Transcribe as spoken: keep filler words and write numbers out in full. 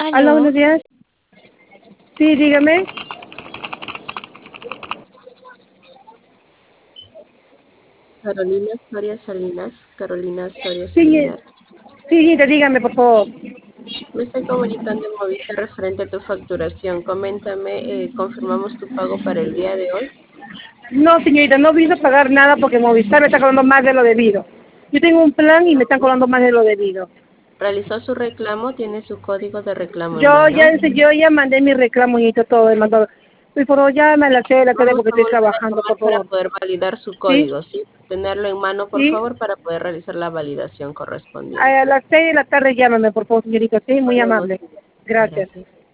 Hola, Aló. buenos días. Sí, dígame. Carolina Soria Salinas, Carolina Soria Sí, Salinas. sí, dígame, por favor. Me estoy comunicando en Movistar referente a tu facturación. Coméntame, eh, ¿confirmamos tu pago para el día de hoy? No, señorita, no vino a pagar nada porque Movistar me está cobrando más de lo debido. Yo tengo un plan y me están cobrando más de lo debido. Realizó su reclamo, tiene su código de reclamo en Yo ya, mano. yo ya mandé mi reclamo y todo, he mandado. Por favor, ya me la sé, la tarde Vamos porque a estoy volver a trabajando, llamar por para favor. poder validar su ¿Sí? código, ¿sí? Tenerlo en mano, por ¿Sí? favor, para poder realizar la validación correspondiente. A las seis de la tarde llámame, por favor, señorita. Sí, muy Con amable. gusto. Gracias. Gracias.